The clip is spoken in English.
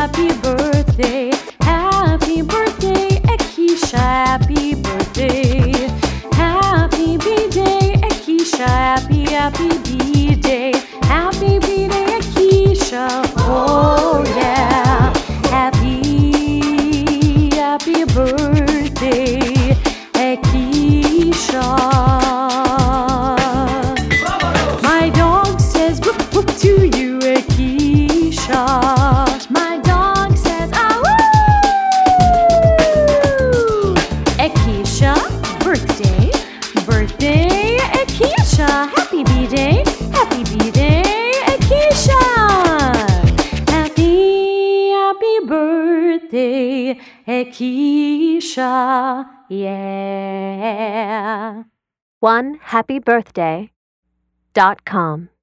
happy birthday, Akeisha, happy birthday. Happy B-Day, Akeisha, happy B-Day. Happy B-Day, Akeisha, oh yeah. Happy birthday, Akeisha. My dog says whoop whoop to you, Akeisha. My dog says ah woo. Akeisha, birthday, Akeisha. Happy B-Day, Akeisha. Happy birthday, Akeisha, yeah. OneHappyBirthday.com